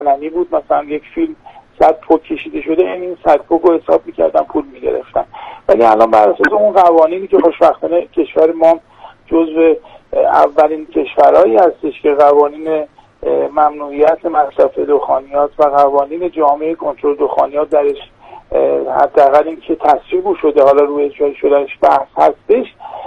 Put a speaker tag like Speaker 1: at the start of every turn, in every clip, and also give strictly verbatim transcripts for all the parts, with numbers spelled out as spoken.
Speaker 1: علنی بود، مثلا یک فیلم صد پک کشیده شده، یعنی این صد پک رو حساب میکردن پول میگرفتن. ولی الان بر اساس اون قوانینی که خوشبختانه کشور ما جزو اولین کشورهایی هستش که قوانین ممنوعیت مصرف دخانیات و قوانین جامعه کنترل دخانیات درش حداقل این که تصویب شده، حالا روی اجرایی شدهش بحث هستش.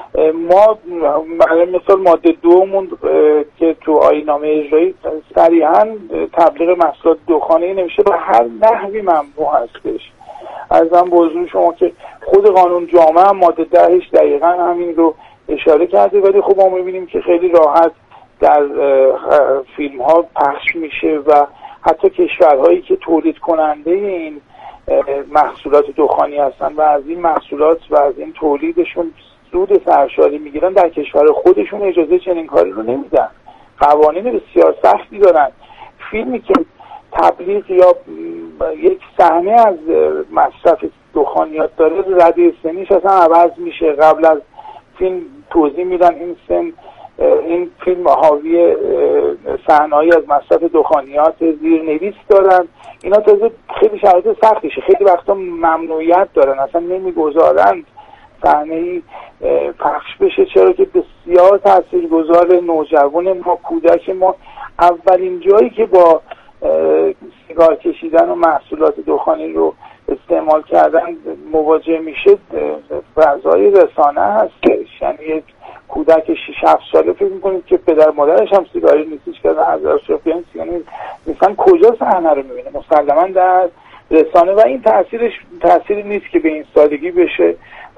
Speaker 1: ما مثلا ماده دومون که تو آیین‌نامه اجرایی صریحاً تبلیغ محصولات دخانی نمیشه و هر نحوی ممنوع هستش. ارزم به حضور شما که خود قانون جامعه هم ماده دهش دقیقاً همین رو اشاره کرده، ولی خب ما میبینیم که خیلی راحت در فیلم ها پخش میشه و حتی کشورهایی که تولید کننده این محصولات دخانی هستن و از این محصولات و از این تولیدشون سود سرشاری میگیرن، در کشور خودشون اجازه چنین کاری رو نمیدن. قوانین بسیار سختی دارن. فیلمی که تبلیغ یا یک صحنه از مصرف دخانیات داره، رده سنیش اصلا عوض میشه. قبل از فیلم توضیح میدن این سن این فیلم حاوی صحنه‌ای از مصرف دخانیات، زیرنویس دارن. اینا تازه خیلی شرایط سختیشه، خیلی وقتا ممنوعیت دارن، اصلا نمیگذارند صحنه‌ای پخش بشه، چرا که بسیار تاثیرگذار نوجوان ما، کودک ما اولین جایی که با سیگار کشیدن و محصولات دخانی رو استعمال کردن مواجه میشه فضای رسانه هستش. یعنی یک کودک شش هفت ساله فکر میکنید که پدر مادرش هم سیگاری نیستش که حضرت شفیعی یعنی مثلا کجا صحنه رو میبینه؟ مسلما در رسانه. و این تاثیرش تاثیری نیست که به این سادگی بشه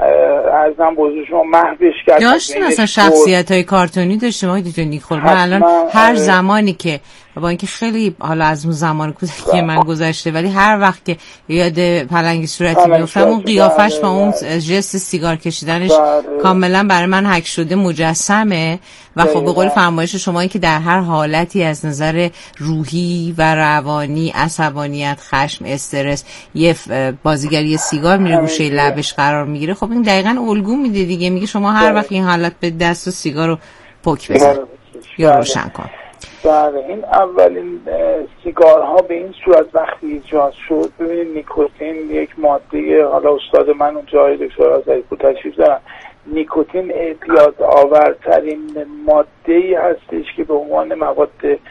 Speaker 1: ارزم بزرگ شما محوش کرد.
Speaker 2: داشتین اصلا شخصیت های کارتونی داشتیم آقای دکتر نیکول. من الان هر زمانی که با اینکه خیلی حالا از اون زمان کودکی من گذشته، ولی هر وقت که یاد پلنگی صورتی میافتم اون قیافش و اون ژست سیگار کشیدنش باره. کاملا برای من حک شده مجسمه. و خب به قول فرمایش شما این که در هر حالتی از نظر روحی و روانی، عصبانیت، خشم، استرس، یه بازیگری سیگار میره گوشه لبش قرار میگیره، خب این دقیقاً الگو میده دیگه. میگه شما هر وقت این حالت به دست و سیگار رو پک بزن یا روشن کن.
Speaker 1: بله، این اولین سیگارها به این صورت وقتی ایجاد شد، ببینید نیکوتین یک ماده، حالا استاد من اونجا های دکتر آذری پور تشریف دارن، نیکوتین اعتیاد آورترین ماده‌ای هستش که به عنوان مواد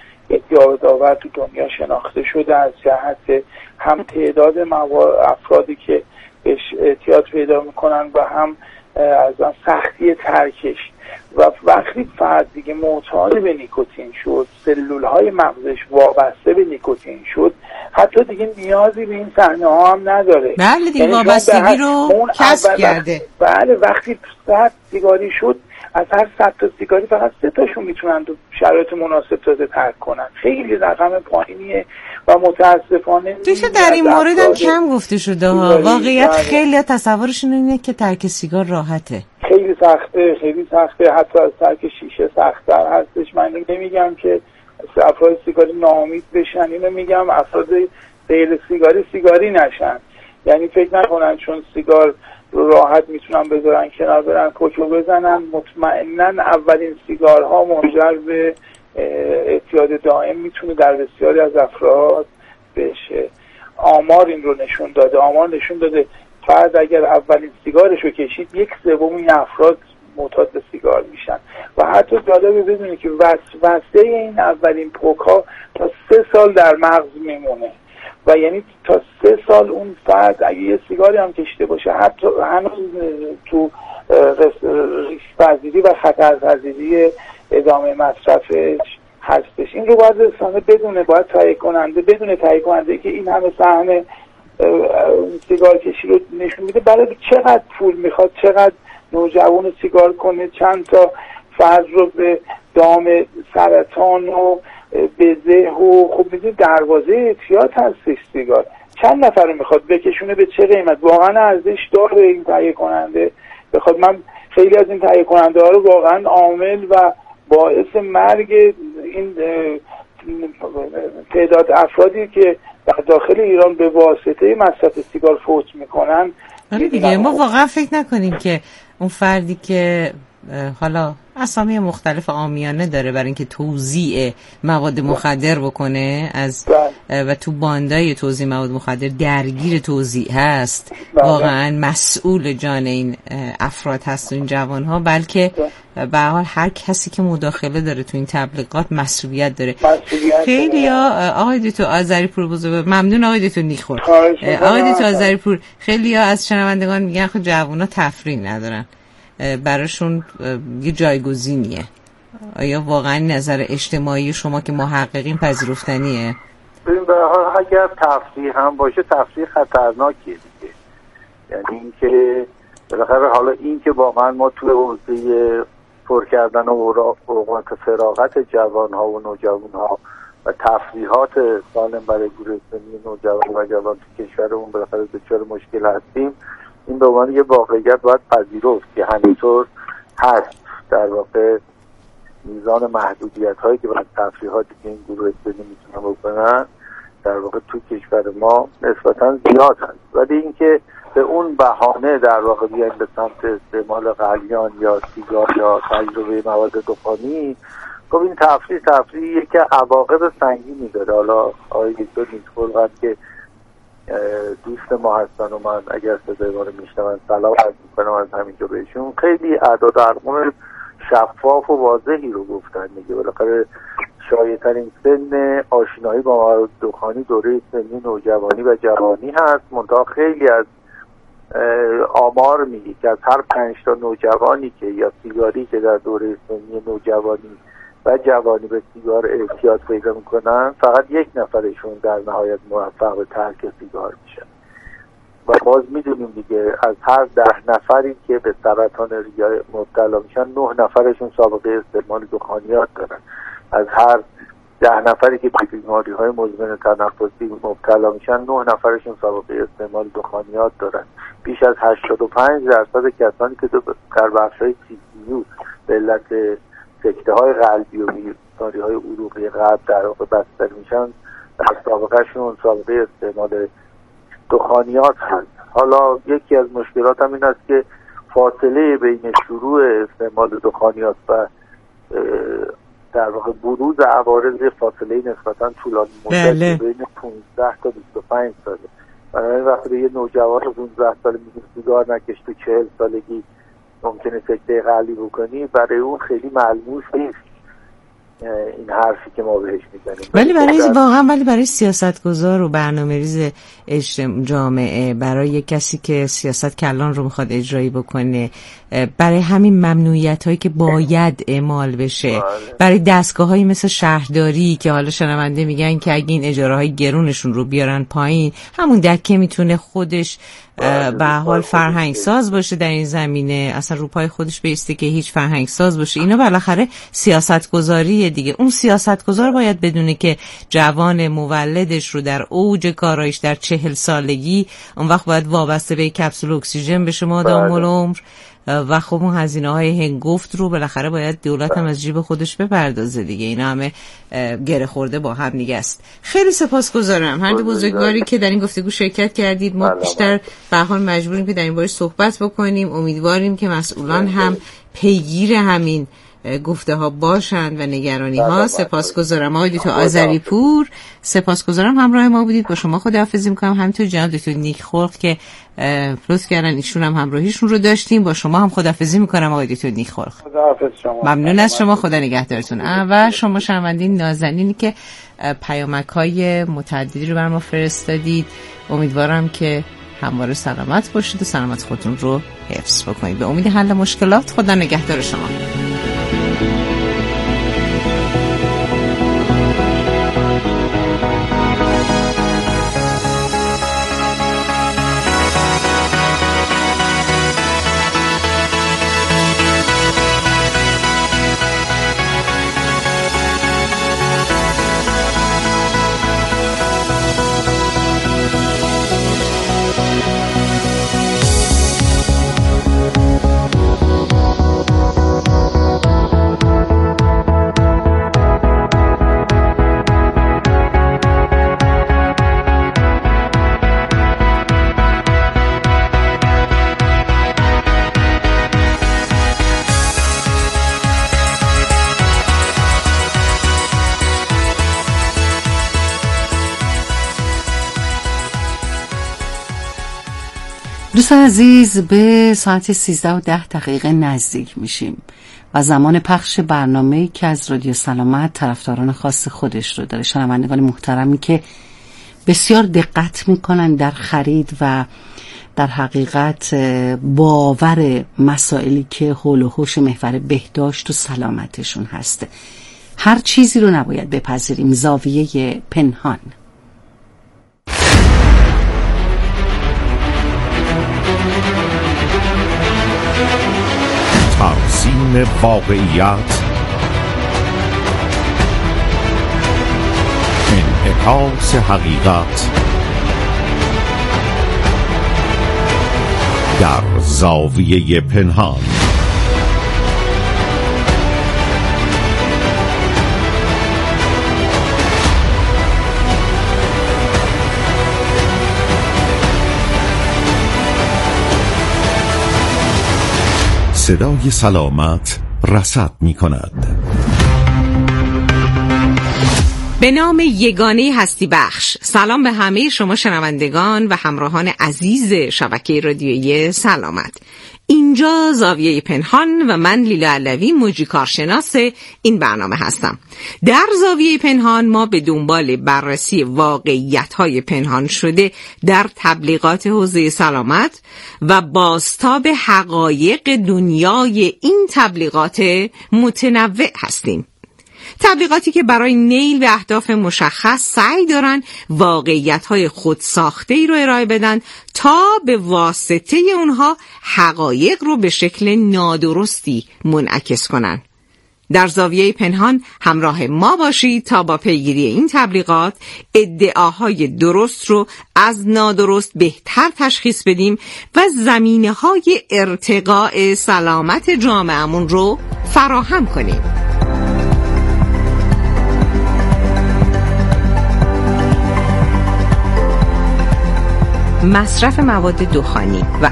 Speaker 1: اعتیاد آور تو دنیا شناخته شده، از جهت هم تعداد افرادی که بهش اعتیاد پیدا میکنن و هم از سختی ترکش. و وقتی فرد دیگه معتاد به نیکوتین شد، سلولهای مغزش وابسته به نیکوتین شد، حتی دیگه نیازی به این صحنه ها هم نداره.
Speaker 2: بله دیگه وابستگی رو کسب کرده.
Speaker 1: بله، وقتی صد سیگاری شد، از هر صد تا سیگاری فقط سه تاشون میتونن تو شرایط مناسب تازه ترک کنن. خیلی رقم پایینیه و متاسفانه
Speaker 2: دیگه در این مورد هم کم گفته شده ها. واقعیت خیلی تصورشون اینه که ترک سیگار راحته.
Speaker 1: خیلی سخته، خیلی سخته، حتی از ترک شیشه سخت‌تر هستش. من نمیگم که افراد سیگاری ناامید بشن، اینو میگم افراد غیر سیگاری سیگاری نشن. یعنی فکر نکنن چون سیگار راحت میتونن بذارن کنار، برن کوچو بزنن. مطمئناً اولین سیگارها منجر به اعتیاد دائم میتونه در بسیاری از افراد بشه. آمار این رو نشون داده. آمار نشون داده فرد اگر اولین سیگارش رو کشید، یک سوم این افراد معتاد به سیگار میشن. و حتی جالبه بدونید که وسوسه این اولین پوک‌ها تا سه سال در مغز میمونه. و یعنی تا سه سال اون فرد اگه یه سیگاری هم کشیده باشه، حتی هنوز تو ریسک پذیری و خطرپذیری ادامه مصرفش هستش. این رو باید رسانه بدونه، باید تهیه کننده بدونه، تهیه کننده که این همه صحنه سیگار کشی رو نشون میده، برای چقدر پول میخواد، چقدر نوجوان سیگار کنه، چند تا فرد رو به دام سرطان و بزه و خب میدونید دروازه اعتیاد هستش سیگار. چند نفر رو میخواد بکشونه، به چه قیمت؟ واقعا ارزش داره این تهیه کننده بخواد؟ من خیلی از این تهیه کننده ها رو واقعا عامل و باعث مرگ این تعداد افرادی که در داخل ایران به واسطه مصرف سیگار فوت میکنن.
Speaker 2: آره دیگه، ما واقعا فکر نکنیم که اون فردی که حالا اسامی مختلف عامیانه داره برای اینکه توزیع مواد مخدر بکنه از و تو باندای توزیع مواد مخدر درگیر توزیع هست، واقعا مسئول جان این افراد هست و این جوانها، بلکه به هر حال هر کسی که مداخله داره تو این تبلیغات مسئولیت داره. خیلی ها آقای دکتر آذریپور بزرگ، ممنون آقای دکتر نیکخور. آقای دکتر آذریپور، خیلی ها از شنوندگان میگن خب جوونا تفریح ندارن، براشون یه جایگزینیه. آیا واقعا نظر اجتماعی شما که محققین پذیرفتنیه؟
Speaker 3: ببین به هر حال اگر تفریح هم باشه تفریح خطرناکیه دیگه، یعنی اینکه بالاخره حالا این که واقعا ما توی حوزه پر کردن اوقات فراغت جوان‌ها و نوجوان‌ها و تفریحات سالم برای گروه سنی نوجوان و جوان تو کشورمون بالاخره دچار مشکل هستیم، این به عنوان یه واقعیت باید پذیرفت که همینطور هست. در واقع میزان محدودیت هایی که باید تفریحاتی که این گروه سنی میتونن بکنن در واقع تو کشور ما نسبتا زیاد هست، ولی اینکه به اون بهانه در واقع بیایم به سمت استعمال قلیان یا سیگار یا تجربه مواد دخانی، خب این تفریح تفریحیه که عواقب سنگینی داره. حالا آقای دکتر نیکخلق که دوست ما هستن و من اگر صدای ما رو میشنون سلام عرض میکنم از همینجا بهشون، خیلی اعداد ارقام شفاف و واضحی رو گفتن دیگه. بالاخره شایع‌ترین سن آشنایی با مواد دخانی دوره سنی نوجوانی و جوانی هست، منتها خیلی از آمار میگه که از هر پنج تا نوجوانی که یا سیگاری که در دوره سنی نوجوانی و جوانی به سیگار اعتیاد پیدا میکنن، فقط یک نفرشون در نهایت موفق به ترک سیگار میشن. و باز میدونیم دیگه از هر ده نفری که به سرطان ریه مبتلا میشن، نه نفرشون سابقه استعمال دخانیات دارن. از هر ده نفری که به بیماری های مزمن تنفسی مبتلا میشن، نه نفرشون سابقه استعمال دخانیات دارن. بیش از هشتاد و پنج درصد کسانی که در بخش‌های سی سی یو به علت سکته های قلبی و بیماری های عروقی قلب در واقع بستر میشن، در سابقه شون سابقه استعمال دخانیات هست. حالا یکی از مشکلات هم این است که فاصله بین شروع استعمال دخانیات و در واقع بروز عوارض فاصله نسبتا طولانی مدت بین پانزده تا بیست و پنج ساله. بنابراین وقتی یه نوجوان پانزده ساله میگه سیگار نکش، تو چهل سالگی ممکنه سکته قلبی بکنی، برای اون خیلی ملموس نیست این حرفی که ما بهش میزنیم.
Speaker 2: ولی برای واقعا ولی برای سیاستگزار و برنامه‌ریز جامعه، برای کسی که سیاست کلان رو میخواد اجرایی بکنه، برای همین ممنوعیت هایی که باید اعمال بشه، برای دستگاه هایی مثل شهرداری که حالا شنونده میگن که اگه این اجاره های گرونشون رو بیارن پایین، همون دکه میتونه خودش به حال فرهنگ ساز باشه در این زمینه، اصلا رو پای خودش بیسته که هیچ فرهنگ ساز باشه. اینا بالاخره سیاست گذاریه دیگه. اون سیاست گذار باید بدونه که جوان مولدش رو در اوج کارایش در چهل سالگی اون وقت باید وابسته به کپسول اکسیژن بشه مادام العمر، و خب اون هزینه های هنگفت رو بالاخره باید دولت هم از جیب خودش بپردازه دیگه. اینا همه گره خورده با هم دیگه است. خیلی سپاسگزارم هر دو بزرگواری که در این گفتگو شرکت کردید. ما بیشتر به هر حال مجبوریم که در این باره صحبت بکنیم. امیدواریم که مسئولان هم پیگیر همین گفته ها باشند و نگرانی ها. سپاسگزارم آقای دکتر آذریپور، سپاسگزارم همراه ما بودید. با شما خداحافظی میکنم. همینطور جناب دکتر نیکخلق که لطف کردن، ایشون هم همراهیشون رو داشتیم. با شما هم خداحافظی میکنم آقای دکتر نیکخلق.
Speaker 1: خداحافظ شما.
Speaker 2: ممنون از شما، خدا نگهدارتون. و شما شنوندین نازنینی که پیامک های متعددی رو بر ما فرستادید، امیدوارم که همواره سلامت باشید و سلامت خودتون رو حفظ بکنید. به امید حل مشکلات، خدا نگهدار شما.
Speaker 4: دوستان عزیز، به ساعت سیزده و ده دقیقه نزدیک میشیم و زمان پخش برنامه‌ای که از رادیو سلامت طرفداران خاص خودش رو داره. شنوندگان محترمی که بسیار دقت میکنن در خرید و در حقیقت باور مسائلی که حول و حوش محور بهداشت و سلامتشون هست. هر چیزی رو نباید بپذیریم. زاویه پنهان.
Speaker 5: ترسیم واقعیت، انعکاس حقیقت در زاویه پنهان. صدای سلامت رصد می کند.
Speaker 2: به نام یگانه هستی بخش. سلام به همه شما شنوندگان و همراهان عزیز شبکه رادیویی سلامت. اینجا زاویه پنهان و من لیلا علوی مجری کارشناس این برنامه هستم. در زاویه پنهان ما به دنبال بررسی واقعیت‌های پنهان شده در تبلیغات حوزه سلامت و بازتاب حقایق دنیای این تبلیغات متنوع هستیم. تبلیغاتی که برای نیل به اهداف مشخص سعی دارن واقعیت‌های خودساخته‌ای رو ارائه بدن تا به واسطه اونها حقایق رو به شکل نادرستی منعکس کنن. در زاویه پنهان همراه ما باشید تا با پیگیری این تبلیغات ادعاهای درست رو از نادرست بهتر تشخیص بدیم و زمینه‌های ارتقاء سلامت جامعه‌مون رو فراهم کنیم. مصرف مواد دخانی و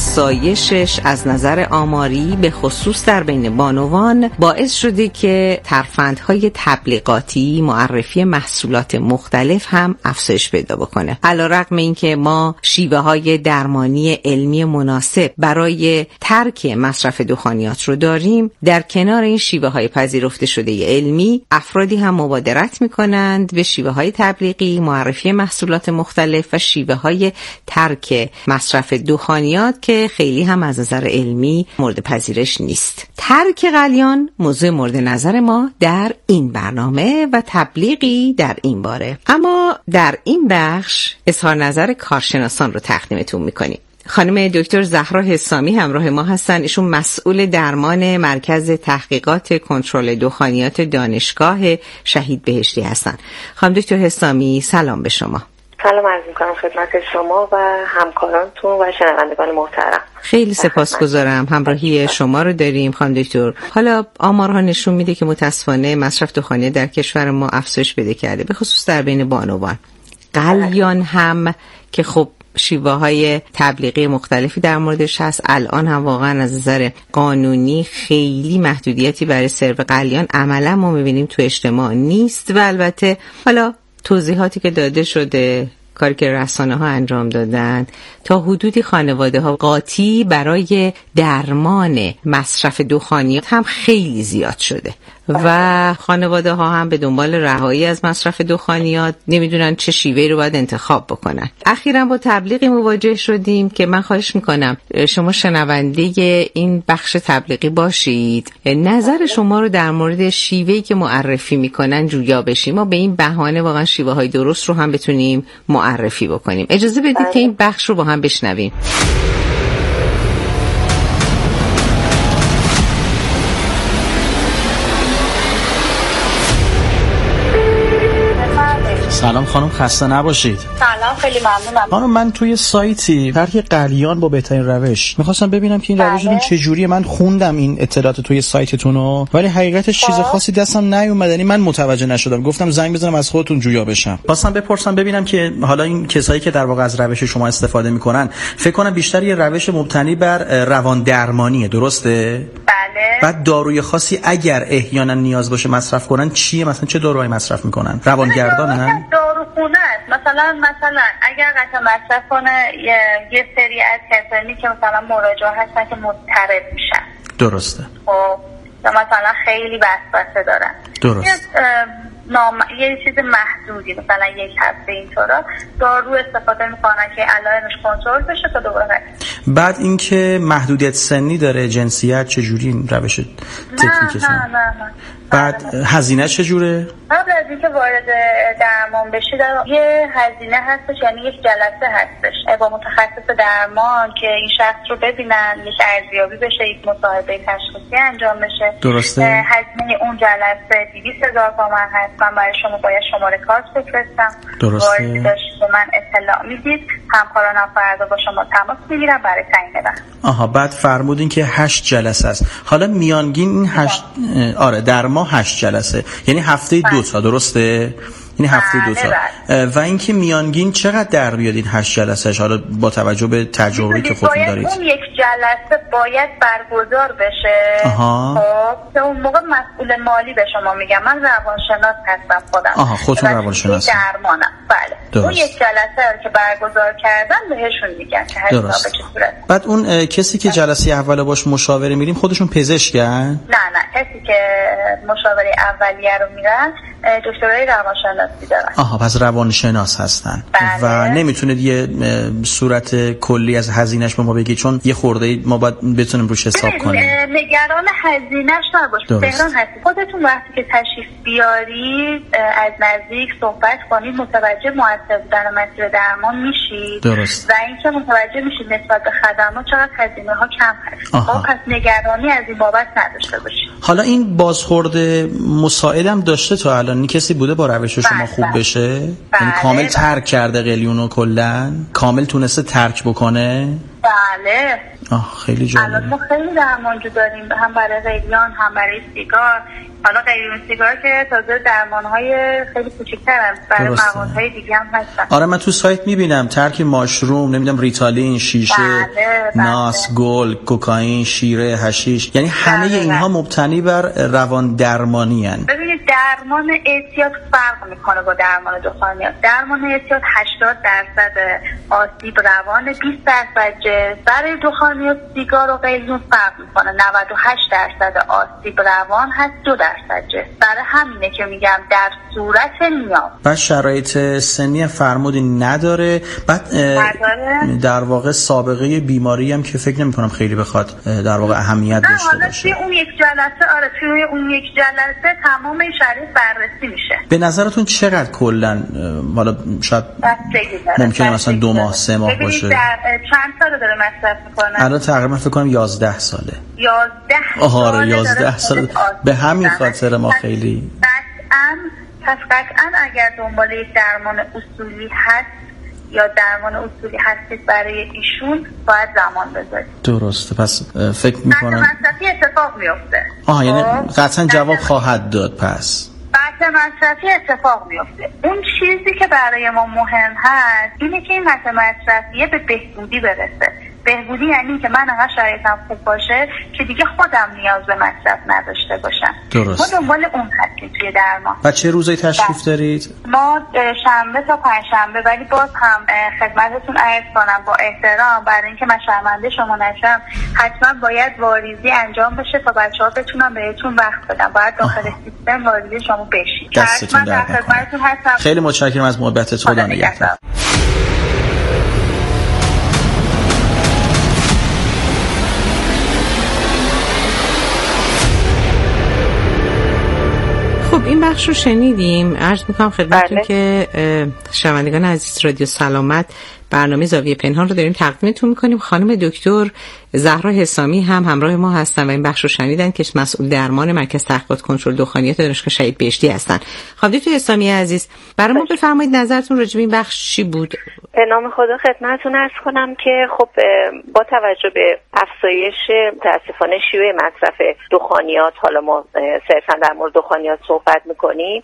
Speaker 2: افزایشش از نظر آماری به خصوص در بین بانوان باعث شده که ترفندهای تبلیغاتی معرفی محصولات مختلف هم افزایش پیدا بکنه. علیرغم اینکه ما شیوه های درمانی علمی مناسب برای ترک مصرف دخانیات رو داریم، در کنار این شیوه های پذیرفته شده علمی افرادی هم مبادرت میکنند به شیوه های تبلیغی، معرفی محصولات مختلف و شیوه های ترک مصرف دخانیات که خیلی هم از نظر علمی مورد پذیرش نیست. ترک قلیان موضوع مورد نظر ما در این برنامه و تبلیغی در این باره. اما در این بخش اظهار نظر کارشناسان رو تقدیمتون میکنیم. خانم دکتر زهرا حسامی همراه ما هستن. ایشون مسئول درمان مرکز تحقیقات کنترل دخانیات دانشگاه شهید بهشتی هستن. خانم دکتر حسامی سلام به شما.
Speaker 6: سلام عرض می‌کنم خدمت شما و همکارانتون و شنوندگان محترم.
Speaker 2: خیلی سپاسگزارم. همراهی شما رو داریم خانم دکتر. حالا آمارها نشون میده که متاسفانه مصرف دخانیات در کشور ما افزایش پیدا کرده، به خصوص در بین بانوان. قلیان هم که خب شیوه های تبلیغی مختلفی در موردش هست، الان هم واقعا از نظر قانونی خیلی محدودیتی برای سرو قلیان عملا ما میبینیم تو اجتماع نیست و البته حالا توضیحاتی که داده شده، کاری که رسانه ها انجام دادن، تا حدودی خانواده ها قاطی برای درمان مصرف دخانیات هم خیلی زیاد شده و خانواده ها هم به دنبال رهایی از مصرف دخانیات نمیدونن چه شیوهی رو باید انتخاب بکنن. اخیراً با تبلیغی مواجه شدیم که من خواهش میکنم شما شنونده این بخش تبلیغی باشید، نظر شما رو در مورد شیوهی که معرفی میکنن جویا بشیم، ما به این بهانه واقعا شیوه های درست رو هم بتونیم معرفی بکنیم. اجازه بدید که این بخش رو با هم بشنویم.
Speaker 7: سلام خانم، خسته نباشید.
Speaker 6: سلام، خیلی ممنونم.
Speaker 7: خانم من توی سایتی ترک قلیان با بهترین روش میخواستم ببینم که این بله. روشتون چجوریه. من خوندم این اطلاعات توی سایتتون رو ولی حقیقتش چیز خاصی دستم نیومد، یعنی من متوجه نشدم. گفتم زنگ بزنم از خودتون جویا بشم. خواستم بپرسم ببینم که حالا این کسایی که در واقع از روش شما استفاده میکنن فکر کنم بیشتر یه روش مبتنی بر روان درمانیه، درسته؟
Speaker 6: بله.
Speaker 7: بعد داروی خاصی اگر احیانا نیاز باشه مصرف کنن چیه؟ مثلا چه داروهایی مصرف میکنن؟ روانگردانن؟
Speaker 6: دارو
Speaker 8: خونه است. مثلا مثلا اگر قطع مصرف کنه یه, یه سری از کسانی که مثلا مراجعه هستن که مضطرب میشن.
Speaker 7: درسته.
Speaker 8: خب مثلا خیلی وسوسه دارن.
Speaker 7: درست.
Speaker 8: یه نام... یه چیز محدودی مثلا یک هفته اینطورا دارو استفاده میکنن که علائمش کنترل بشه تا دوباره.
Speaker 7: بعد اینکه محدودیت سنی داره، جنسیت چجوری این روش تکنیکتون؟
Speaker 8: نه نه نه نه.
Speaker 7: بعد هزینه چجوره؟
Speaker 8: قبل از اینکه وارد درمان بشید یه هزینه هستش، یعنی یک جلسه هستش با متخصص درمان که این شخص رو ببینن، یک ارزیابی بشه، یک مصاحبه تشخیصی انجام بشه.
Speaker 7: درسته.
Speaker 8: هزینه اون جلسه دویست هزار تومان هست. من برای شما باید شماره کارت بفرستم.
Speaker 7: درسته.
Speaker 8: واردی داشت به من اطلاع میدید، همکارانم فردا با شما تماس میگیرم برای تعیین وقت.
Speaker 7: آها، بعد فرمودین که هشت جلسه است. حالا میانگین این هشت آره در ماه هشت جلسه، یعنی هفته دو تا، درسته؟ یعنی هفته دو تا. و اینکه میانگین چقدر در بیاد این هشت جلسهش، حالا با توجه به تجربه‌ای که خودتون دارید؟
Speaker 8: اون یک جلسه باید برگزار بشه.
Speaker 7: آها.
Speaker 8: خب اون موقع مسئول مالی به شما میگم، من روانشناس هستم خودم.
Speaker 7: آها، خودتون روانشناس
Speaker 8: درمانم. بله.
Speaker 7: درست.
Speaker 8: اون یک جلسه که برگزار کردن بهشون میگن که حساب به چه صورت.
Speaker 7: بعد اون کسی که جلسه اول باش مشاوره میریم خودشون پزشکن؟
Speaker 8: نه نه، کسی که مشاوره اولیه رو میرن دکترای روانشناسی دارن.
Speaker 7: آها، پس روانشناس هستن.
Speaker 8: بله.
Speaker 7: و نمیتونید یه صورت کلی از هزینهش به ما بگید، چون یه خورده ما باید بتونیم روش حساب کنیم.
Speaker 8: نگران هزینهش نباشید. تهران هستید، خودتون وقتی که تشریف بیارید از نزدیک صحبت کنید، متوجه موثر بودن مسیر درمان میشید.
Speaker 7: درست.
Speaker 8: و اینکه متوجه میشید نسبت به خدمات چقدر هزینه ها کم هست. خب پس نگرانی از این بابت نداشته باشید.
Speaker 7: حالا این بازخورد مساعدم داشته تا الان؟ کسی بوده با روش شما خوب بشه؟ یعنی کامل ترک کرده قلیونو کلا؟ کامل تونسته ترک بکنه؟
Speaker 8: بله.
Speaker 7: آه خیلی جالبه.
Speaker 8: الان ما خیلی درمانجو داریم، هم برای قلیون هم برای سیگار. حالا قلیون سیگار که تازه درمانهای خیلی کوچیک‌ترن، برای موادهای دیگه هم هستن.
Speaker 7: آره من تو سایت میبینم ترک ماشروم، نمیدونم ریتالین، شیشه،
Speaker 8: بله، بله.
Speaker 7: ناس، گل، کوکائین، شیره، حشیش، یعنی همه بله، اینها بله. مبتنی بر روان درمانی هن.
Speaker 8: ببینید درمان اعتیاد فرق میکنه با درمان دخانیات. درمان اعتیاد هشتاد درصد آسیب روان، بیست درصد جنس. برای دخانیات سیگار و قلیون فرق میکنه، نود و هشت درصد آسیب روان هست، دو درصد جنس. برای همینه که میگم در صورت نیاز.
Speaker 7: بعد شرایط سنی فرمودی نداره، بعد
Speaker 8: نداره.
Speaker 7: در واقع سابقه بیماری هم که فکر نمی‌کنم خیلی بخواد در واقع اهمیت داشته باشه.
Speaker 8: اون یک جلسه آره توی اون یک جلسه تمام این شرایط بررسی میشه.
Speaker 7: به نظرتون چقدر کلاً، حالا شاید ممکنه مثلا دو ماه سه ماه باشه؟
Speaker 8: در چند سال داره مصرف میکنه؟
Speaker 7: الان تقریبا فکر کنم یازده ساله.
Speaker 8: یازده ساله.
Speaker 7: آره یازده سال. به همین خاطر ما خیلی
Speaker 8: قطعاً پس قطعاً اگر دنبال یک درمان اصولی هست یا درمان اصولی هستید برای ایشون باید زمان بذارید.
Speaker 7: درسته. پس فکر میکنم
Speaker 8: مصرفی اتفاق میفته.
Speaker 7: آها یعنی قطعاً جواب خواهد داد. پس
Speaker 8: قطع مصرفی اتفاق میفته. اون چیزی که برای ما مهم هست اینه که این قطع مصرفیه به بهبودی برسه. بهبودی یعنی که من انقدر شرایطم خوب باشه که دیگه خودم نیاز به مصرف نداشته باشم.
Speaker 7: درست.
Speaker 8: ما دنبال اون هستیم توی درمان.
Speaker 7: و چه روزایی تشریف دارید؟
Speaker 8: ما شنبه تا پنجشنبه، ولی باز هم خدمتتون عرض کنم با احترام برای اینکه من شرمنده شما نشم حتما باید واریزی انجام بشه تا بچه‌ها بتونن بهتون وقت بدن. باید داخل سیستم واریزی شما بشید.
Speaker 7: دستتون درد نکنه. خیلی متشکرم از محبتت. خدا نگهدار.
Speaker 2: خب این بخش رو شنیدیم. عرض میکنم خدمتتون که شنوندگان عزیز رادیو سلامت برنامه زاویه پنهان رو داریم تقدیمتون میکنیم. خانم دکتر زهرا حسامی هم همراه ما هستن و این بخش رو شنیدن که مسئول درمان مرکز تحقیقات کنترل دخانیات دانشگاه شهید بهشتی هستن. خانم دکتر حسامی عزیز برای ما بفرمایید نظرتون راجع به این بخش چی بود؟
Speaker 6: به نام خدا خدمتتون عرض کنم که خب با توجه به افزایش متاسفانه شیوع مصرف دخانیات، حالا ما صرفا در مورد دخانیات صحبت میکنیم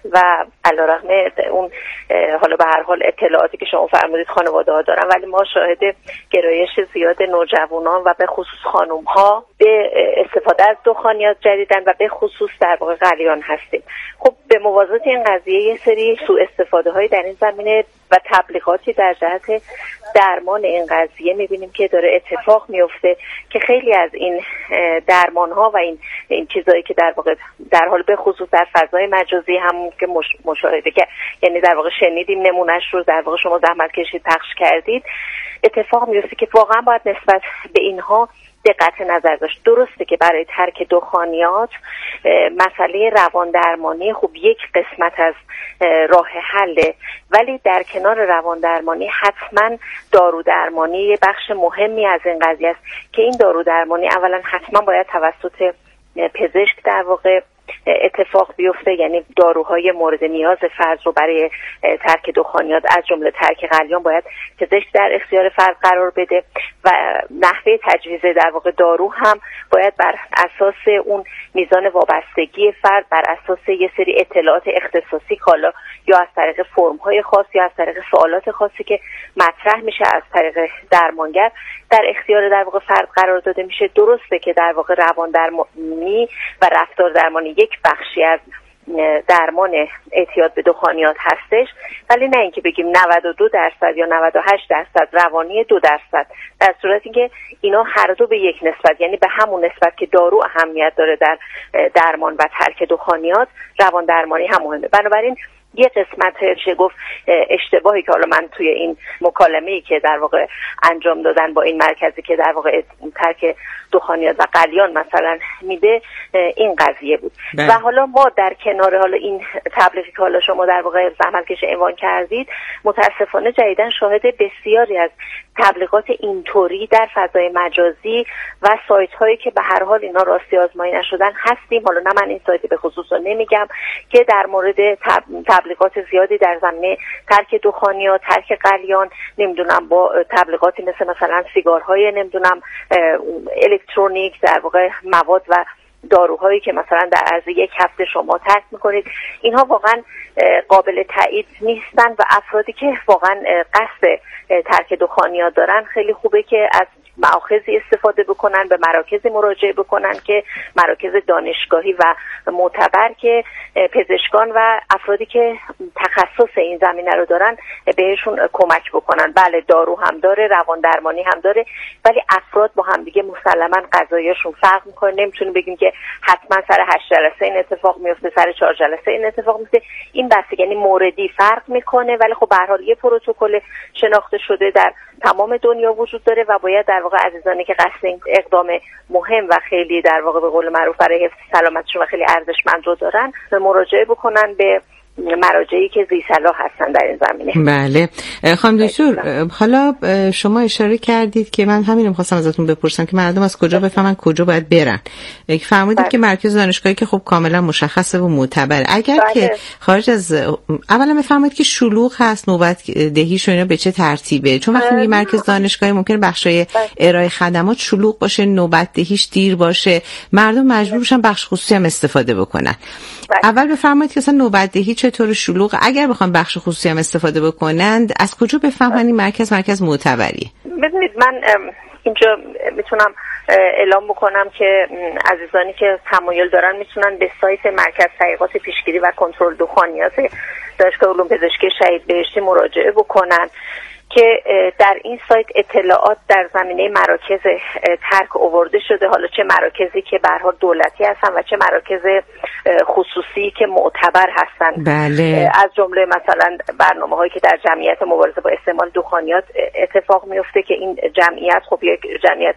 Speaker 6: و علیرغم اون حالا به هر حال اطلاعاتی که شما فرمودید خانواده ها دارن، ولی ما شاهد گرایش زیاد نوجوانان و به خصوص خانم ها به استفاده از دخانیات جدیدن و به خصوص در واقع قلیان هستیم. خب به موازات این قضیه یه سری سوء استفاده هایی در این زمینه و تبلیغاتی در جهت درمان این قضیه میبینیم که داره اتفاق میفته که خیلی از این درمان ها و این این چیزایی که در واقع در حال به خصوص در فضای مجازی هم که مشاهده که یعنی در واقع شنیدیم نمونهش رو در واقع شما زحمت کشید پخش کردید، اتفاق میفته که واقعا باید نسبت به اینها دقت نظر داشت. درسته که برای ترک دخانیات مسئله روان درمانی خوب یک قسمت از راه حله، ولی در کنار روان درمانی حتما دارو درمانی بخش مهمی از این قضیه است که این دارو درمانی اولا حتما باید توسط پزشک در واقع اتفاق بیفته، یعنی داروهای مورد نیاز فرد رو برای ترک دخانیات از جمله ترک قلیان باید پزشک در اختیار فرد قرار بده و نحوه تجویز در واقع دارو هم باید بر اساس اون میزان وابستگی فرد، بر اساس یه سری اطلاعات اختصاصی حالا یا از طریق فرم‌های خاص یا از طریق سوالات خاصی که مطرح میشه از طریق درمانگر در اختیار در واقع فرد قرار داده میشه. درسته که در واقع روان درمانی و رفتار درمانی یک بخشی از درمان اعتیاد به دخانیات هستش، ولی نه اینکه بگیم نود و دو درصد یا نود و هشت درصد روانی، دو درصد، در صورتی که اینا هر دو به یک نسبت، یعنی به همون نسبت که دارو اهمیت داره در درمان و ترک دخانیات، روان درمانی هم مهمه. بنابراین یه قسمت میشه گفت اشتباهی که حالا من توی این مکالمه‌ای که در واقع انجام دادن با این مرکزی که در واقع ترک دخانیات و قلیان مثلا میده این قضیه بود. بله. و حالا ما در کنار حالا این تبلیغی که حالا شما در واقع زحمت کش عنوان کردید، متاسفانه جدیداً شاهد بسیاری از تبلیغات اینطوری در فضای مجازی و سایت هایی که به هر حال اینا راستی آزمایی نشدن هستیم. حالا نه من این سایت به خصوص رو نمیگم که در مورد تب... تبلیغات زیادی در زمینه ترک دخانیات، ترک قلیان، نمیدونم با تبلیغاتی مثل مثلا سیگارهای نمیدونم الکترونیک، در واقع مواد و داروهایی که مثلا در عرض یک هفته شما ترک میکنید، اینها واقعا قابل تایید نیستن و افرادی که واقعا قصد ترک دخانیات دارن خیلی خوبه که از مآخذی استفاده بکنن، به مراکزی مراجعه بکنن که مراکز دانشگاهی و معتبر که پزشکان و افرادی که تخصص این زمینه رو دارن بهشون کمک بکنن. بله دارو هم داره، روان درمانی هم داره، ولی افراد با هم دیگه مسلماً قضایاشون فرق میکنه. نمیتونیم بگیم که حتما سر هشت جلسه این اتفاق میفته، سر چهار جلسه این اتفاق میفته. این بس یعنی موردی فرق میکنه، ولی خب به هر حال یه پروتکل شناخته شده در تمام دنیا وجود داره و باید در واقع عزیزانی که قصد این اقدام مهم و خیلی در واقع به قول معروف برای حفظ سلامتشون و خیلی ارزشمند رو دارن مراجعه بکنن به مراجعی که ذی صلاح هستن در این زمینه.
Speaker 2: بله خانم دکتر، حالا شما اشاره کردید که من همین رو خواستم ازتون بپرسم که مردم از کجا بفهمن کجا باید برن. فرمودید که مرکز دانشگاهی که خب کاملا مشخصه و معتبره. اگر بله. که خارج از اولا بفرمایید که شلوغ هست، نوبت دهیش و اینا به چه ترتیبه؟ چون وقتی میگه مرکز دانشگاهی ممکنه بخشای ارائه خدمات شلوغ باشه، نوبت دهیش دیر باشه، مردم مجبور بشن بخش خصوصی هم استفاده بکنن. بله. اول بفرمایید که اصلا نوبت دهی چطور شلوغ، اگر بخوام بخش خصوصی هم استفاده بکنند از کجا بفهمن این مرکز مرکز معتبری؟
Speaker 6: ببینید من اینجا میتونم اعلام بکنم که عزیزانی که تمایل دارن میتونن به سایت مرکز تحقیقات پیشگیری و کنترل دخانیات دانشگاه علوم پزشکی شهید بهشتی مراجعه بکنن که در این سایت اطلاعات در زمینه مراکز ترک آورده شده، حالا چه مراکزی که به هر حال دولتی هستن و چه مراکز خصوصی که معتبر هستن.
Speaker 2: بله.
Speaker 6: از جمله مثلا برنامه‌هایی که در جمعیت مبارزه با استعمال دخانیات اتفاق میفته که این جمعیت خب یک جمعیت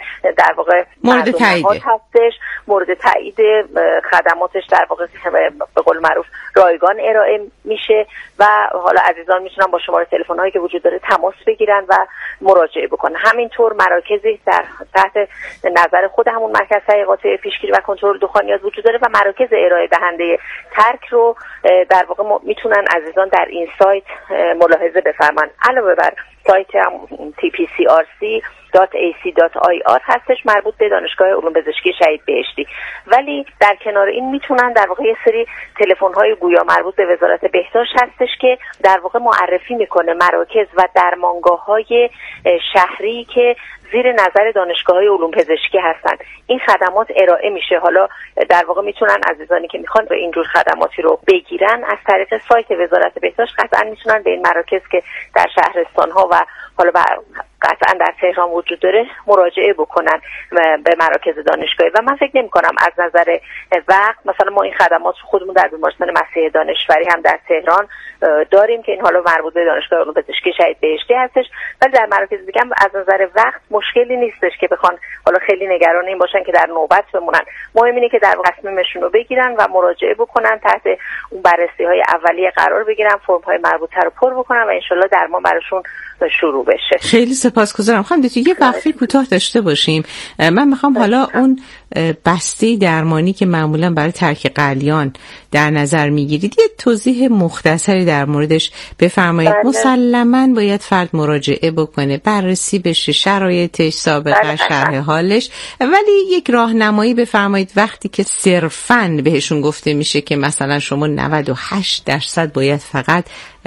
Speaker 6: در واقع
Speaker 2: مورد تایید
Speaker 6: هستش، مورد تایید خدماتش در واقع به قول معروف رایگان ارائه میشه و حالا عزیزان میتونن با شماره تلفن هایی که وجود داره تماس بگیرن و مراجعه بکنن. همینطور مراکزی در تحت نظر خود همون مرکز تحقیقات پیشگیری و کنترل دخانیات وجود داره و مراکز ارائه دهنده ترک رو در واقع میتونن عزیزان در این سایت ملاحظه بفرمایند. علاوه بر سایت هم تی پی سی آر سی دات ای سی دات آی آر هستش مربوط به دانشگاه علوم پزشکی شهید بهشتی، ولی در کنار این میتونن در واقع یه سری تلفن‌های گویا مربوط به وزارت بهداشت هستش که در واقع معرفی میکنه مراکز و درمانگاه‌های شهری که زیر نظر دانشگاه‌های علوم پزشکی هستن. این خدمات ارائه میشه. حالا در واقع میتونن عزیزانی که میخوان به اینجور خدماتی رو بگیرن از طریق سایت وزارت بهداشت قطعا میتونن به این مراکز که در شهرستان‌ها و حالا قطعا در تهران وجود داره مراجعه بکنن به مراکز دانشگاهی. و من فکر نمی کنم از نظر وقت مثلا ما این خدمات رو خودمون در بیمارستان مسیح دانشوری هم در تهران داریم که این حالا مربوط به دانشگاه علوم پزشکی شهید بهشتی هستش، ولی در مراکز دیگه هم از نظر وقت مشکلی نیستش که بخوان حالا خیلی نگران این باشن که در نوبت بمونن. مهم اینه که در تصمیمشون رو بگیرن و مراجعه بکنن، تحت اون بررسی‌های اولیه قرار بگیرن، فرم‌های مربوطه رو پر بکنن و ان شاءالله درمان براشون شروع بشه.
Speaker 2: خیلی سپاسگزارم. خانم دکتر یه وقفه کوتاه داشته باشیم. من میخوام حالا اون بسته درمانی که معمولا برای ترک قلیان در نظر میگیرید یه توضیح مختصری در موردش بفرمایید.
Speaker 6: بله.
Speaker 2: مسلماً باید فرد مراجعه بکنه، بررسی بشه، شرایطش، سابقه، شرح حالش، ولی یک راهنمایی بفرمایید وقتی که صرفاً بهشون گفته میشه که مثلا شما نود و هشت درصد باید فقط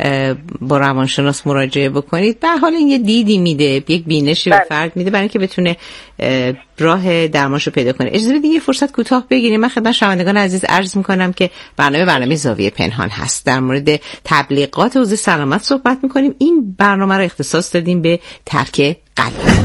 Speaker 2: با روانشناس مراجعه بکنید، به حال این یه دیدی میده، یک بینشی به فرد میده برای اینکه بتونه راه درمانشو پیدا کنه. اجازه بدید یه فرصت کوتاه بگیریم. من خدمت شنوندگان عزیز عرض میکنم که برنامه برنامه زاویه پنهان هست. در مورد تبلیغات حوزه سلامت صحبت میکنیم. این برنامه رو اختصاص دادیم به ترک قلب.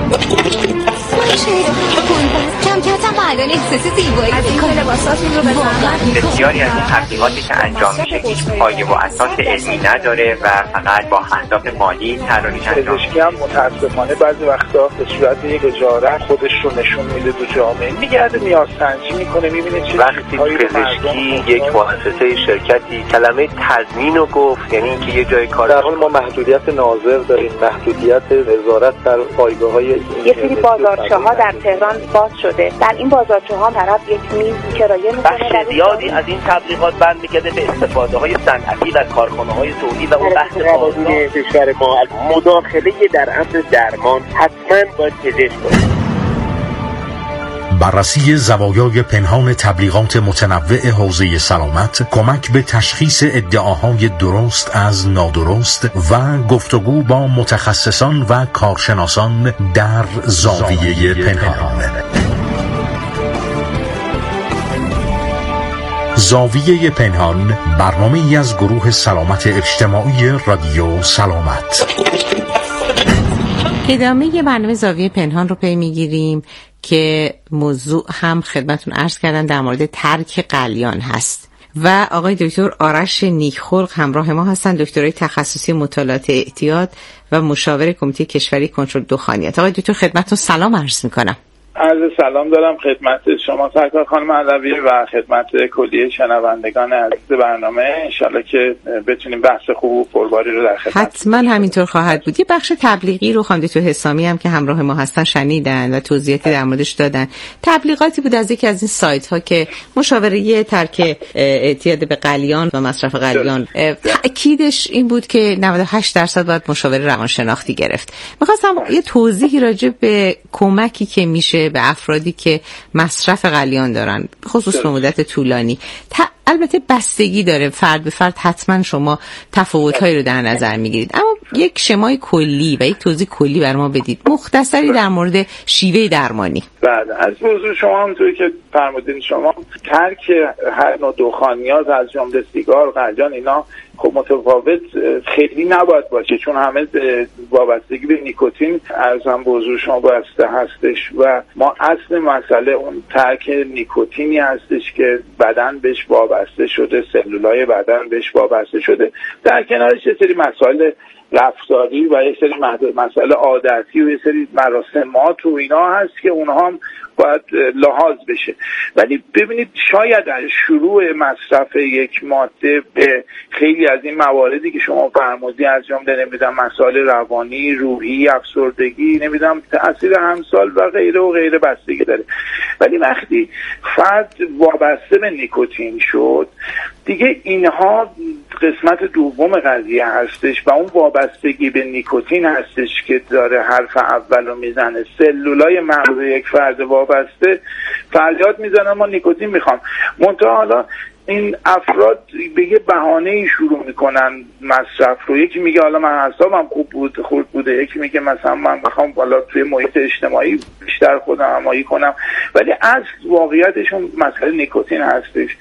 Speaker 9: الان احساس زیبایی میکنه لباساتون رو بفرمایید.
Speaker 10: بسیاری از این تبلیغاتی که انجام میشه هیچ پایه و اساس علمی نداره و فقط با اهداف مالی طراحی انجام میشه.
Speaker 1: پزشکی هم متاسفانه بعضی وقتا به صورت یک اجاره خودش رو نشون میده تو جامعه، میگرده نیازسنجی میکنه، میبینه چه
Speaker 11: وقتی پزشکی یک مؤسسه شرکتی کلمه تضمین رو گفت، یعنی اینکه یه جای کار در حال ما محدودیت ناظر داریم، محدودیت وزارت در پایگاه‌های
Speaker 8: یه سری بازارچه‌ها در تهران باز شده. در این بازارچه‌ها طرف یک میز کرایه می‌کنه.
Speaker 11: بخش زیادی از این تبلیغات بند می‌گرده به استفاده‌های صنعتی و کارخانه‌های تولید و اون بحث بازار کشور ما. مداخله در امر درمان حتما باید پزشک باشه.
Speaker 5: بررسی زوایای پنهان تبلیغات متنوع حوزه سلامت، کمک به تشخیص ادعاهای درست از نادرست و گفتگو با متخصصان و کارشناسان در زاویه پنهان. زاویه پنهان برنامه‌ای از گروه سلامت اجتماعی رادیو سلامت.
Speaker 2: ادامه برنامه زاویه پنهان رو پی میگیریم که موضوع هم خدمتون عرض کردن در مورد ترک قلیان هست و آقای دکتر آرش نیکخلق همراه ما هستن، دکترای تخصصی مطالعات اعتیاد و مشاور کمیته کشوری کنترل دخانیات. آقای دکتر خدمتتون سلام عرض میکنم.
Speaker 1: عرض سلام دارم خدمت شما سرکار خانم علوی و خدمت کلیه شنوندگان عزیز برنامه. انشالله که بتونیم بحث خوب و پرباری رو در خدمت.
Speaker 2: حتما همینطور خواهد بود. یه بخش تبلیغی رو خانم دکتر حسامی هم که همراه ما هستن شنیدن و توضیحاتی در موردش دادن. تبلیغاتی بود از یکی از این سایت ها که مشاوره ترک اعتیاد به قلیان و مصرف قلیان تأکیدش این بود که نود و هشت درصد باید مشاوره روانشناختی گرفت. می‌خواستم یه توضیحی راجع به کمکی که میشه به افرادی که مصرف قلیان دارن خصوص به مدت طولانی. البته بستگی داره فرد به فرد، حتما شما تفاوت‌هایی رو در نظر میگیرید، اما یک شمای کلی و یک توضیح کلی بر ما بدید مختصری در مورد شیوه درمانی.
Speaker 1: بله، از موضوع شما همونطوری که فرمودین شما ترک هر نوع دخانیات از جمله سیگار، قلیان، اینا خب متفاوت خیلی نباید باشه چون همه وابستگی به نیکوتین ارزم به حضور شما بسته هستش و ما اصل مسئله اون ترک نیکوتینی هستش که بدن بهش وابسته شده، سلولای بدن بهش وابسته شده. در کنارش یه سری مسائل رفتاری و یه سری مسائل عادتی و یه سری مراسمات و اینا هست که اونها هم باید لحاظ بشه. ولی ببینید شاید از شروع مصرف یک ماده به خیلی از این مواردی که شما فرمودی، از جمله نمیدونم مسائل روانی، روحی، افسردگی، نمیدونم تاثیر همسال و غیره و غیره بستگی داره. ولی وقتی فرد وابسته به نیکوتین شد دیگه اینها قسمت دوم قضیه هستش و اون وابستگی به نیکوتین هستش که داره حرف اول رو میزنه. سلولای مغز یک فرد وابسته فریاد میزنن ما نیکوتین میخوام. منتها حالا این افراد به یه بهانه‌ای شروع میکنن مصرف رو. یکی میگه حالا من اعصابم خوب بود خوب بوده، یکی میگه مثلا من میخوام حالا توی محیط اجتماعی بیشتر خودم همایی کنم. ولی اصل واقعیتشون مسئله نیکوتین هستش